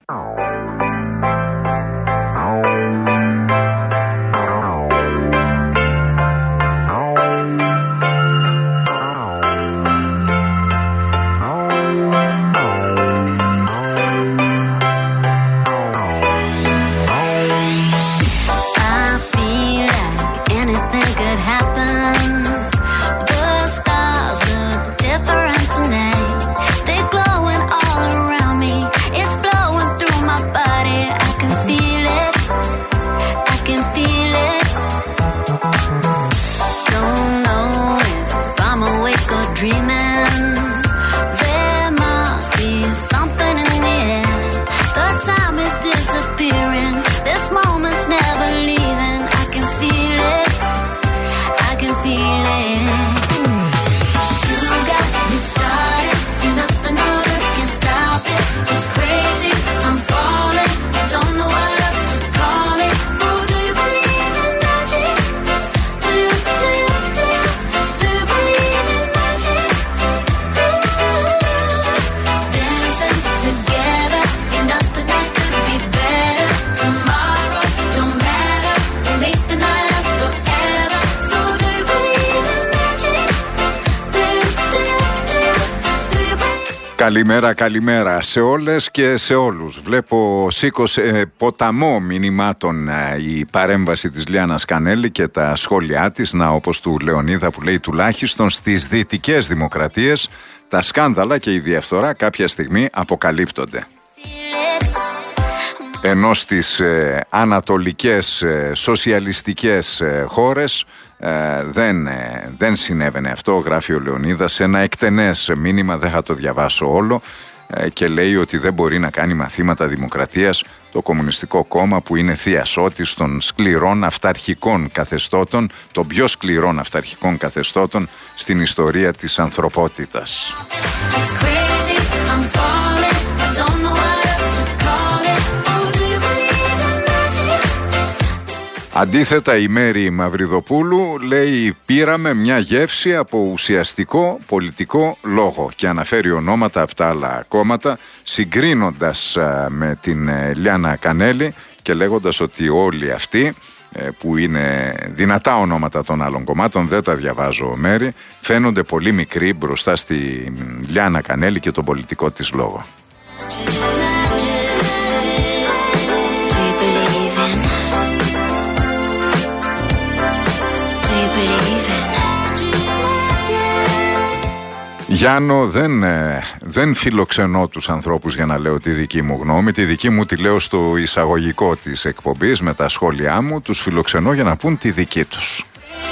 Καλημέρα σε όλες και σε όλους. Βλέπω σήκωσε ποταμό μηνυμάτων η παρέμβαση της Λιάννας Κανέλη και τα σχόλιά της, όπως του Λεωνίδα που λέει τουλάχιστον στις δυτικές δημοκρατίες τα σκάνδαλα και η διαφθορά κάποια στιγμή αποκαλύπτονται. Ενώ στις ανατολικές σοσιαλιστικές χώρες δεν συνέβαινε αυτό, γράφει ο Λεωνίδας σε ένα εκτενές μήνυμα, δεν θα το διαβάσω όλο, και λέει ότι δεν μπορεί να κάνει μαθήματα δημοκρατίας το Κομμουνιστικό Κόμμα που είναι θεία σώτης των σκληρών αυταρχικών καθεστώτων, των πιο σκληρών αυταρχικών καθεστώτων στην ιστορία της ανθρωπότητας. Αντίθετα, η Μέρη Μαυριδοπούλου λέει πήραμε μια γεύση από ουσιαστικό πολιτικό λόγο και αναφέρει ονόματα από τα άλλα κόμματα, συγκρίνοντας με την Λιάννα Κανέλη και λέγοντας ότι όλοι αυτοί που είναι δυνατά ονόματα των άλλων κομμάτων, δεν τα διαβάζω Μέρη, φαίνονται πολύ μικροί μπροστά στη Λιάννα Κανέλη και τον πολιτικό της λόγο. Γιάννο, δεν φιλοξενώ τους ανθρώπους για να λέω τη δική μου γνώμη. Τη δική μου τη λέω στο εισαγωγικό της εκπομπής με τα σχόλιά μου. Τους φιλοξενώ για να πούν τη δική τους.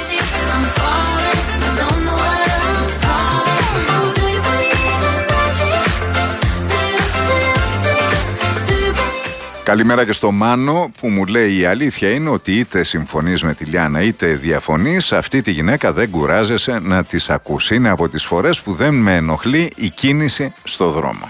Καλημέρα και στο Μάνο που μου λέει η αλήθεια είναι ότι είτε συμφωνείς με τη Λιάννα είτε διαφωνείς, αυτή τη γυναίκα δεν κουράζεσαι να της ακούσει. Είναι από τις φορές που δεν με ενοχλεί η κίνηση στο δρόμο.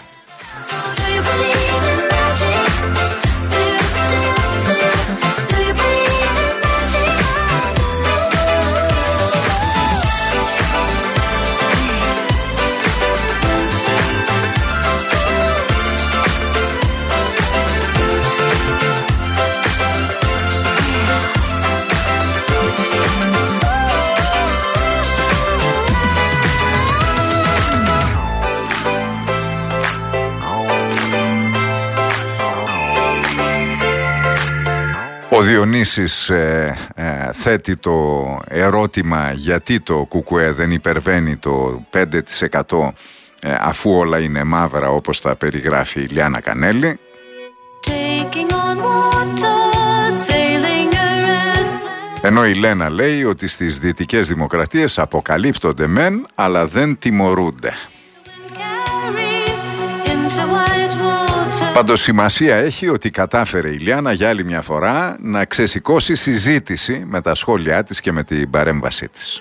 Ο Διονύσης θέτει το ερώτημα γιατί το ΚΚΕ δεν υπερβαίνει το 5% αφού όλα είναι μαύρα όπως τα περιγράφει η Λιάννα Κανέλη. Ενώ η Λένα λέει ότι στις δυτικές δημοκρατίες αποκαλύπτονται μεν αλλά δεν τιμωρούνται. Πάντως σημασία έχει ότι κατάφερε η Λιάννα για άλλη μια φορά να ξεσηκώσει συζήτηση με τα σχόλιά της και με την παρέμβασή της.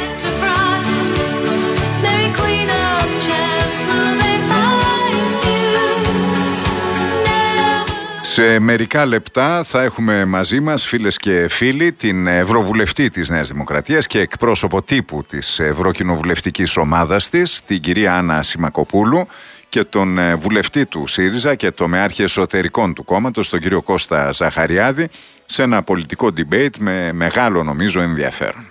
Σε μερικά λεπτά θα έχουμε μαζί μας, φίλες και φίλοι, την Ευρωβουλευτή της Νέας Δημοκρατίας και εκπρόσωπο τύπου της Ευρωκοινοβουλευτικής ομάδας της, την κυρία Άννα Σιμακοπούλου, και τον βουλευτή του ΣΥΡΙΖΑ και τομεάρχη εσωτερικών του κόμματος, τον κύριο Κώστα Ζαχαριάδη, σε ένα πολιτικό debate με μεγάλο νομίζω ενδιαφέρον.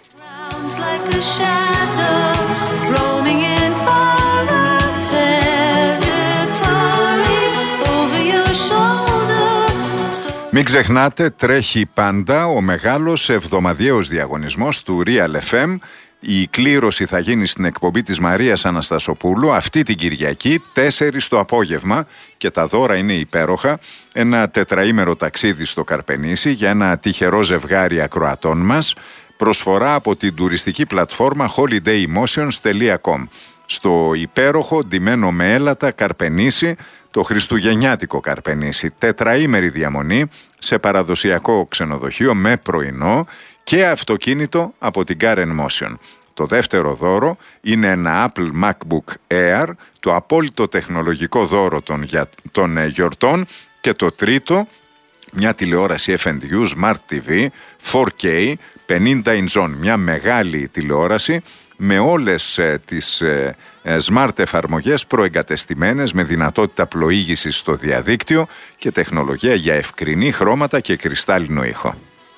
Μην ξεχνάτε, τρέχει πάντα ο μεγάλος εβδομαδιαίος διαγωνισμός του Real FM. Η κλήρωση θα γίνει στην εκπομπή της Μαρίας Αναστασοπούλου αυτή την Κυριακή 4 το απόγευμα και τα δώρα είναι υπέροχα. Ένα τετραήμερο ταξίδι στο Καρπενήσι για ένα τυχερό ζευγάρι ακροατών μας. Προσφορά από την τουριστική πλατφόρμα holidaymotions.com. Στο υπέροχο ντυμένο με έλατα Καρπενήσι, το χριστουγεννιάτικο Καρπενήσι, τετραήμερη διαμονή σε παραδοσιακό ξενοδοχείο με πρωινό και αυτοκίνητο από την Karen Motion. Το δεύτερο δώρο είναι ένα Apple MacBook Air, το απόλυτο τεχνολογικό δώρο των γιορτών, και το τρίτο, μια τηλεόραση FNU Smart TV 4K 50 inch, μια μεγάλη τηλεόραση με όλες τις smart εφαρμογές προεγκατεστημένες με δυνατότητα πλοήγησης στο διαδίκτυο και τεχνολογία για ευκρινή χρώματα και κρυστάλλινο ήχο.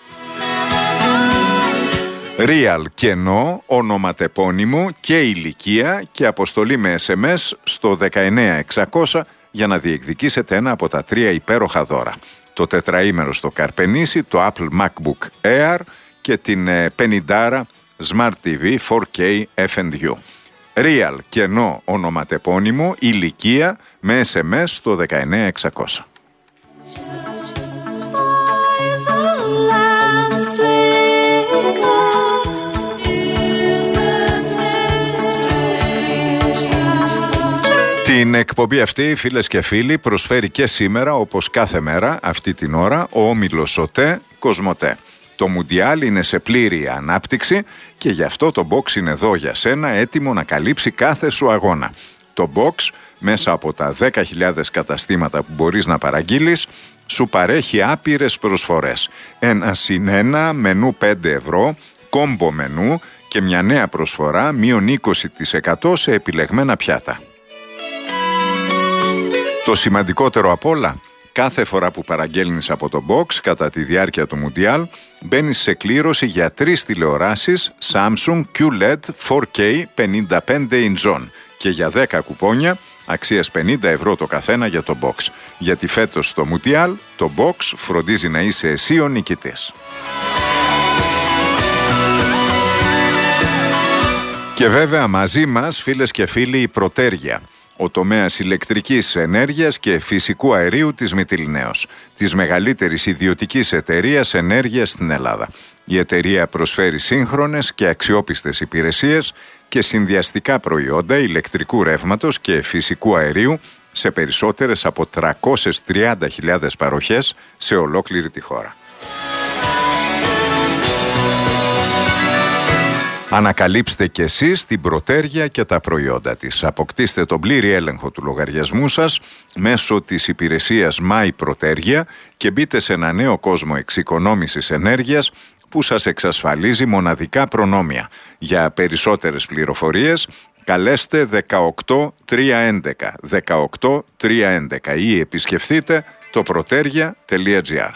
Real κενό, ονοματεπώνυμο και ηλικία και αποστολή με SMS στο 19600 για να διεκδικήσετε ένα από τα 3 υπέροχα δώρα. Το τετραήμερο στο Καρπενήσι, το Apple MacBook Air και την 50 Smart TV 4K FNU. Real κενό, ονοματεπώνυμο, ηλικία με SMS στο 19600. Την εκπομπή αυτή, φίλες και φίλοι, προσφέρει και σήμερα, όπως κάθε μέρα, αυτή την ώρα, ο όμιλος ΟΤΕ Κοσμοτέ. Το Μουντιάλ είναι σε πλήρη ανάπτυξη και γι' αυτό το box είναι εδώ για σένα, έτοιμο να καλύψει κάθε σου αγώνα. Το box, μέσα από τα 10.000 καταστήματα που μπορείς να παραγγείλεις, σου παρέχει άπειρες προσφορές. 1+1 μενού 5 ευρώ, κόμπο μενού και μια νέα προσφορά μείον 20% σε επιλεγμένα πιάτα. Το σημαντικότερο απ' όλα, κάθε φορά που παραγγέλνεις από το box κατά τη διάρκεια του Μουντιάλ, μπαίνεις σε κλήρωση για 3 τηλεοράσεις Samsung QLED 4K 55 inch και για 10 κουπόνια αξίας 50 ευρώ το καθένα για το box. Γιατί φέτος στο Μουντιάλ το box φροντίζει να είσαι εσύ ο νικητής. Και βέβαια μαζί μας, φίλες και φίλοι, η Πρωτέργεια, ο τομέας ηλεκτρικής ενέργειας και φυσικού αερίου της Μυτιληναίος, της μεγαλύτερης ιδιωτικής εταιρείας ενέργειας στην Ελλάδα. Η εταιρεία προσφέρει σύγχρονες και αξιόπιστες υπηρεσίες και συνδυαστικά προϊόντα ηλεκτρικού ρεύματος και φυσικού αερίου σε περισσότερες από 330.000 παροχές σε ολόκληρη τη χώρα. Ανακαλύψτε κι εσείς την Πρωτέργεια και τα προϊόντα της. Αποκτήστε τον πλήρη έλεγχο του λογαριασμού σας μέσω της υπηρεσίας My Πρωτέργεια και μπείτε σε ένα νέο κόσμο εξοικονόμησης ενέργειας που σας εξασφαλίζει μοναδικά προνόμια. Για περισσότερες πληροφορίες καλέστε 18311 18311 ή επισκεφτείτε το protergia.gr.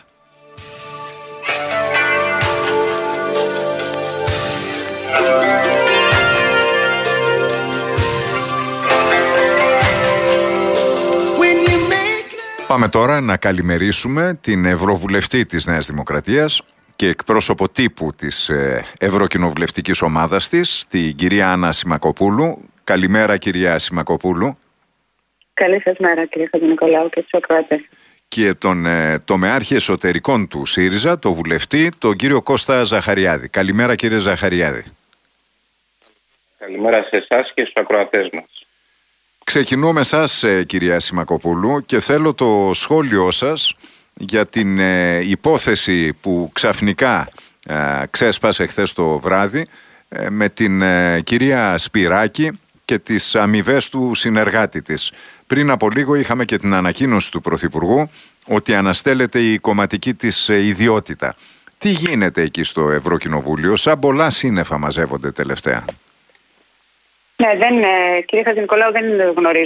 Πάμε τώρα να καλημερίσουμε την Ευρωβουλευτή της Νέας Δημοκρατίας και εκπρόσωπο τύπου της Ευρωκοινοβουλευτικής ομάδας της, την κυρία Άννα Σιμακοπούλου. Καλημέρα, κυρία Σιμακοπούλου. Καλή σας μέρα, κύριε Χατζηνικολάου, και τους ακροατές. Και τον τομεάρχη εσωτερικών του ΣΥΡΙΖΑ, το βουλευτή, τον κύριο Κώστα Ζαχαριάδη. Καλημέρα, κύριε Ζαχαριάδη. Καλημέρα σε εσάς και στους ακροατές μας. Ξεκινώ με εσάς, κυρία Σιμακοπούλου, και θέλω το σχόλιο σας για την υπόθεση που ξαφνικά ξέσπασε χθες το βράδυ με την κυρία Σπυράκη και τις αμοιβές του συνεργάτη της. Πριν από λίγο είχαμε και την ανακοίνωση του Πρωθυπουργού ότι αναστέλλεται η κομματική της ιδιότητα. Τι γίνεται εκεί στο Ευρωκοινοβούλιο? Σαν πολλά σύννεφα μαζεύονται τελευταία. Ναι, κύριε Χατζηνικολάου, δεν γνωρίζω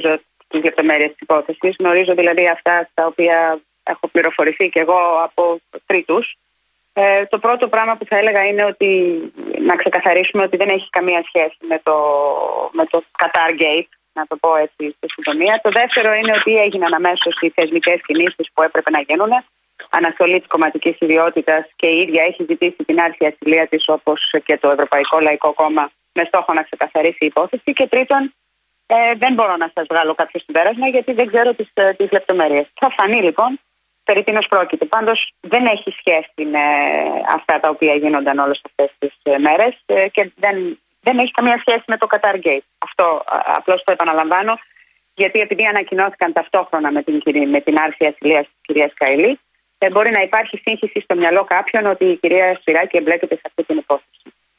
τις λεπτομέρειες της υπόθεσης. Γνωρίζω δηλαδή αυτά στα οποία έχω πληροφορηθεί και εγώ από τρίτους. Το πρώτο πράγμα που θα έλεγα είναι ότι να ξεκαθαρίσουμε ότι δεν έχει καμία σχέση με το Qatar Gate, να το πω έτσι στη συντομία. Το δεύτερο είναι ότι έγιναν αμέσως οι θεσμικές κινήσεις που έπρεπε να γίνουν. Αναστολή της κομματικής ιδιότητας και η ίδια έχει ζητήσει την άρση ασυλία της, όπως και το Ευρωπαϊκό Λαϊκό Κόμμα, με στόχο να ξεκαθαρίσει η υπόθεση. Και τρίτον, δεν μπορώ να σας βγάλω κάποιο συμπέρασμα γιατί δεν ξέρω τις λεπτομέρειες. Θα φανεί λοιπόν περί τίνος πρόκειται. Πάντως δεν έχει σχέση με αυτά τα οποία γίνονταν όλες αυτές τις μέρες και δεν έχει καμία σχέση με το Qatar Gate. Αυτό απλώς το επαναλαμβάνω, γιατί επειδή ανακοινώθηκαν ταυτόχρονα με την άρση ασυλίας της κυρίας Καηλή, μπορεί να υπάρχει σύγχυση στο μυαλό κάποιον ότι η κυρία Σπυράκη εμπλέκεται σε αυτή την υπόθεση.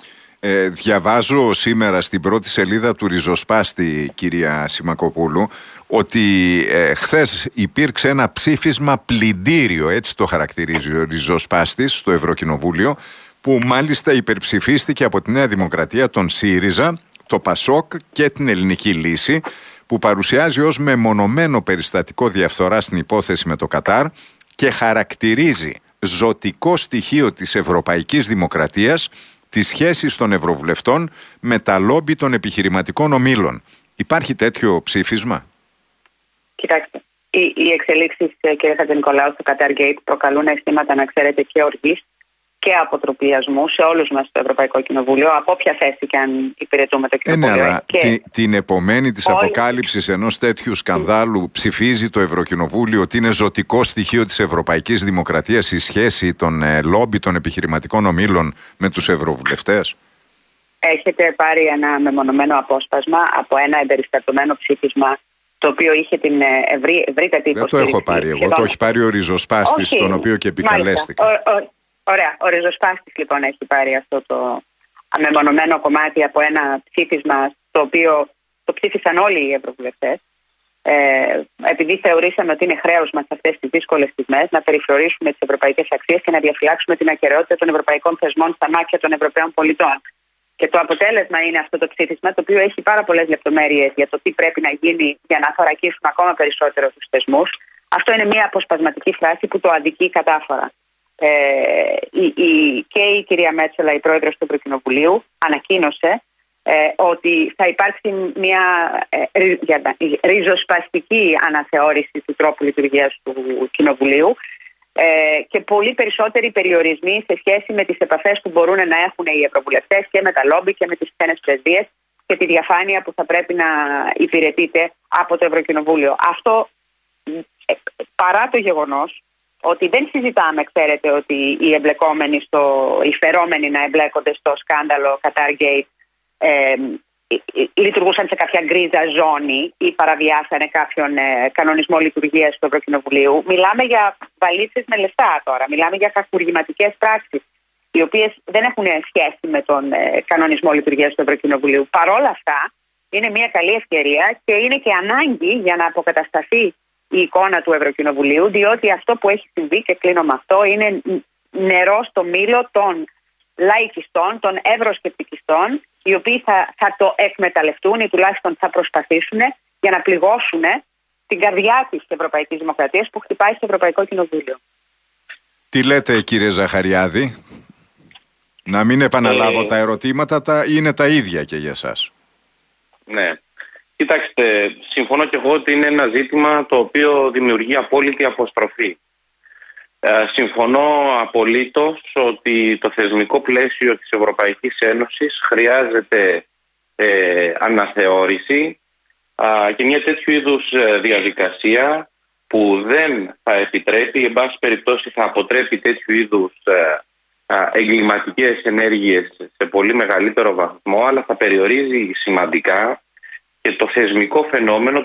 Διαβάζω σήμερα στην πρώτη σελίδα του Ριζοσπάστη, κυρία Σιμακοπούλου, ότι χθες υπήρξε ένα ψήφισμα πλυντήριο, έτσι το χαρακτηρίζει ο Ριζοσπάστης, στο Ευρωκοινοβούλιο, που μάλιστα υπερψηφίστηκε από τη Νέα Δημοκρατία, τον ΣΥΡΙΖΑ, το ΠΑΣΟΚ και την Ελληνική Λύση, που παρουσιάζει ως μεμονωμένο περιστατικό διαφθορά στην υπόθεση με το Κατάρ και χαρακτηρίζει ζωτικό στοιχείο της ευρωπαϊκής δημοκρατίας τις σχέσεις των ευρωβουλευτών με τα λόμπι των επιχειρηματικών ομίλων. Υπάρχει τέτοιο ψήφισμα? Κοιτάξτε, οι εξελίξεις, κύριε Χατζηνικολάου, στο Qatar Gate προκαλούν αισθήματα, να ξέρετε, και οργής και αποτροπιασμού σε όλους μας στο Ευρωπαϊκό Κοινοβούλιο, από όποια θέση και αν υπηρετούμε το Κοινοβούλιο. Ναι, αλλά την επομένη της αποκάλυψης ενός τέτοιου σκανδάλου ψηφίζει το Ευρωκοινοβούλιο ότι είναι ζωτικό στοιχείο της ευρωπαϊκής δημοκρατίας η σχέση των λόμπι των επιχειρηματικών ομίλων με τους ευρωβουλευτές. Έχετε πάρει ένα μεμονωμένο απόσπασμα από ένα εμπεριστατωμένο ψήφισμα, το οποίο είχε την ευρύτατη υποστήριξη. Δεν το έχω πάρει εγώ, το έχει πάρει ο Ριζοσπάστης, τον οποίο και επικαλέστηκα. Ωραία, ο Ριζοσπάστης λοιπόν έχει πάρει αυτό το αμεμονωμένο κομμάτι από ένα ψήφισμα, το οποίο το ψήφισαν όλοι οι ευρωβουλευτές, επειδή θεωρήσαμε ότι είναι χρέος μας αυτές τις δύσκολες στιγμές να περιφρονήσουμε τις ευρωπαϊκές αξίες και να διαφυλάξουμε την ακεραιότητα των ευρωπαϊκών θεσμών στα μάτια των Ευρωπαίων πολιτών. Και το αποτέλεσμα είναι αυτό το ψήφισμα, το οποίο έχει πάρα πολλές λεπτομέρειες για το τι πρέπει να γίνει για να θωρακίσουμε ακόμα περισσότερο τους θεσμούς. Αυτό είναι μια αποσπασματική φράση που το αδικεί κατάφορα. Και η κυρία Μέτσολα, η πρόεδρος του Ευρωκοινοβουλίου, ανακοίνωσε ότι θα υπάρξει μια ριζοσπαστική αναθεώρηση του τρόπου λειτουργίας του Κοινοβουλίου και πολύ περισσότεροι περιορισμοί σε σχέση με τις επαφές που μπορούν να έχουν οι ευρωβουλευτές και με τα λόμπι και με τις ξένες πρεσβείες και τη διαφάνεια που θα πρέπει να υπηρετείται από το Ευρωκοινοβούλιο. Αυτό παρά το γεγονός ότι δεν συζητάμε, ξέρετε, ότι οι εμπλεκόμενοι οι φερόμενοι να εμπλέκονται στο σκάνδαλο Qatar Gate λειτουργούσαν σε κάποια γκρίζα ζώνη ή παραβιάσανε κάποιον κανονισμό λειτουργίας του Ευρωκοινοβουλίου. Μιλάμε για βαλίτσες με λεφτά τώρα. Μιλάμε για κακουργηματικές πράξεις, οι οποίες δεν έχουν σχέση με τον κανονισμό λειτουργίας του Ευρωκοινοβουλίου. Παρόλα αυτά, είναι μια καλή ευκαιρία και είναι και ανάγκη για να αποκατασταθεί η εικόνα του Ευρωκοινοβουλίου, διότι αυτό που έχει συμβεί, και κλείνω με αυτό, είναι νερό στο μήλο των λαϊκιστών, των ευρωσκεπτικιστών, οι οποίοι θα το εκμεταλλευτούν ή τουλάχιστον θα προσπαθήσουν για να πληγώσουν την καρδιά της Ευρωπαϊκής Δημοκρατίας που χτυπάει στο Ευρωπαϊκό Κοινοβούλιο. Τι λέτε, κύριε Ζαχαριάδη? Να μην επαναλάβω τα ερωτήματα, είναι τα ίδια και για σας. Ναι. Κοιτάξτε, συμφωνώ και εγώ ότι είναι ένα ζήτημα το οποίο δημιουργεί απόλυτη αποστροφή. Συμφωνώ απολύτως ότι το θεσμικό πλαίσιο της Ευρωπαϊκής Ένωσης χρειάζεται αναθεώρηση και μια τέτοιου είδους διαδικασία που δεν θα επιτρέπει, εν πάση περιπτώσει θα αποτρέπει τέτοιου είδους εγκληματικές ενέργειες σε πολύ μεγαλύτερο βαθμό, αλλά θα περιορίζει σημαντικά και το θεσμικό φαινόμενο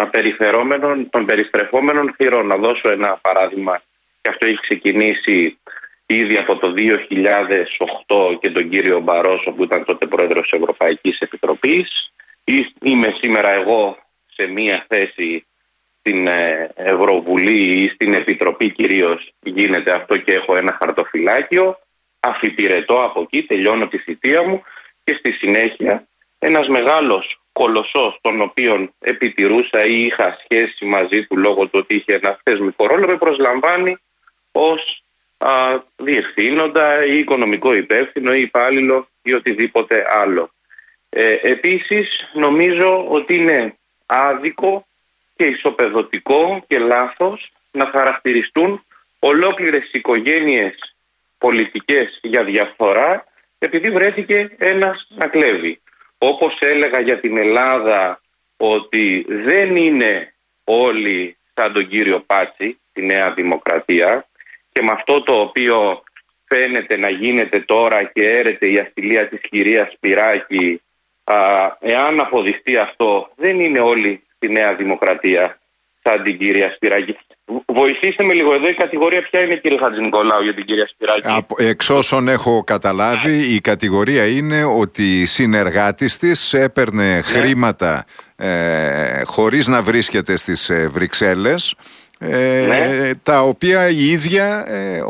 των περιστρεφόμενων θυρών. Να δώσω ένα παράδειγμα, και αυτό έχει ξεκινήσει ήδη από το 2008 και τον κύριο Μπαρόσο που ήταν τότε πρόεδρος της Ευρωπαϊκής Επιτροπής. Είμαι σήμερα εγώ σε μία θέση στην Ευρωβουλή ή στην Επιτροπή κυρίως γίνεται αυτό και έχω ένα χαρτοφυλάκιο. Αφιπηρετώ από εκεί, τελειώνω τη θητεία μου και στη συνέχεια ένας μεγάλος κολοσσός τον οποίον επιτηρούσα ή είχα σχέση μαζί του λόγω του ότι είχε ένα θεσμικό ρόλο, με προσλαμβάνει ως διευθύνοντα ή οικονομικό υπεύθυνο ή υπάλληλο ή οτιδήποτε άλλο. Επίσης νομίζω ότι είναι άδικο και ισοπεδωτικό και λάθος να χαρακτηριστούν ολόκληρες οικογένειες πολιτικές για διαφθορά επειδή βρέθηκε ένας να κλέβει. Όπως έλεγα για την Ελλάδα ότι δεν είναι όλοι σαν τον κύριο Πάτσι, τη Νέα Δημοκρατία, και με αυτό το οποίο φαίνεται να γίνεται τώρα και έρεται η ασυλία της κυρίας Σπυράκη, εάν αποδειχτεί αυτό, δεν είναι όλοι στη Νέα Δημοκρατία σαν την κυρία Σπυράκη. Βοηθήστε με λίγο εδώ, η κατηγορία ποια είναι, κύριε Χατζηνικολάου, για την κυρία Σπυράκη? Εξ όσων έχω καταλάβει, η κατηγορία είναι ότι συνεργάτης της έπαιρνε χρήματα χωρίς να βρίσκεται στις Βρυξέλλες, τα οποία η ίδια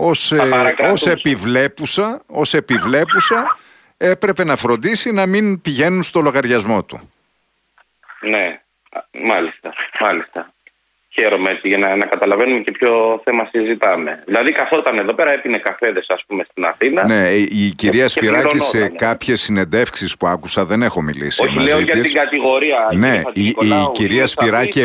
ως επιβλέπουσα έπρεπε να φροντίσει να μην πηγαίνουν στο λογαριασμό του. Ναι, μάλιστα. Χαίρομαι έτσι για να καταλαβαίνουμε και ποιο θέμα συζητάμε. Δηλαδή καθόταν εδώ πέρα, έπινε καφέδες ας πούμε στην Αθήνα. Ναι, η κυρία Σπυράκη σε κάποιες συνεντεύξεις που άκουσα, δεν έχω μιλήσει όχι, μαζί λέω της. Για την κατηγορία. Ναι, η κυρία Σπυράκη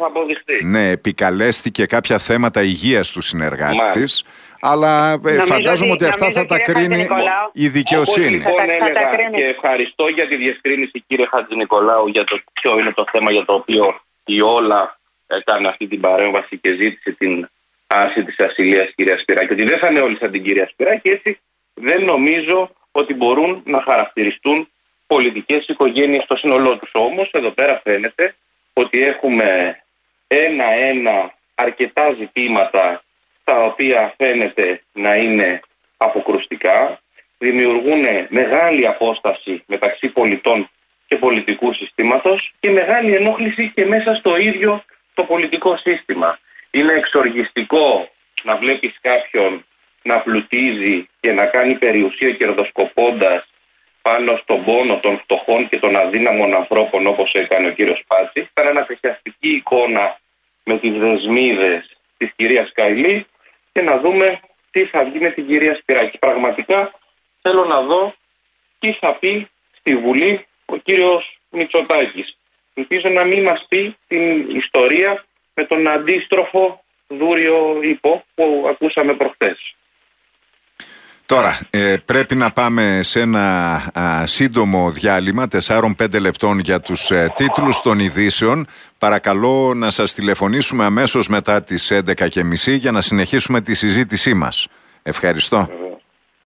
επικαλέστηκε κάποια θέματα υγείας του συνεργάτη της. Αλλά φαντάζομαι ότι αυτά θα τα κρίνει η δικαιοσύνη. Λοιπόν, έλεγα και ευχαριστώ για τη διευκρίνηση, κύριε Χατζηνικολάου, για το ποιο είναι το θέμα για το οποίο η Όλα έκανε αυτή την παρέμβαση και ζήτησε την άρση της ασυλίας κυρία Σπυράκη. Ότι δεν θα είναι όλοι σαν την κυρία Σπυράκη, έτσι δεν νομίζω ότι μπορούν να χαρακτηριστούν πολιτικές οικογένειες στο σύνολό τους. Όμως εδώ πέρα φαίνεται ότι έχουμε ένα αρκετά ζητήματα τα οποία φαίνεται να είναι αποκρουστικά, δημιουργούν μεγάλη απόσταση μεταξύ πολιτών και πολιτικού συστήματος και μεγάλη ενόχληση και μέσα στο ίδιο το πολιτικό σύστημα. Είναι εξοργιστικό να βλέπεις κάποιον να πλουτίζει και να κάνει περιουσία κερδοσκοπώντας πάνω στον πόνο των φτωχών και των αδύναμων ανθρώπων όπως έκανε ο κύριος Πάτσης. Ήταν ανατριχιαστική εικόνα με τις δεσμίδες της κυρίας Καηλή και να δούμε τι θα βγει με την κυρία Σπυράκη. Πραγματικά θέλω να δω τι θα πει στη Βουλή ο κύριος Μητσοτάκης. Ελπίζω να μην μας πει την ιστορία με τον αντίστροφο δούριο ύπο που ακούσαμε προχθές. Τώρα, πρέπει να πάμε σε ένα σύντομο διάλειμμα 4-5 λεπτών για τους τίτλους των ειδήσεων. Παρακαλώ να σας τηλεφωνήσουμε αμέσως μετά τις 11:30 για να συνεχίσουμε τη συζήτησή μας. Ευχαριστώ.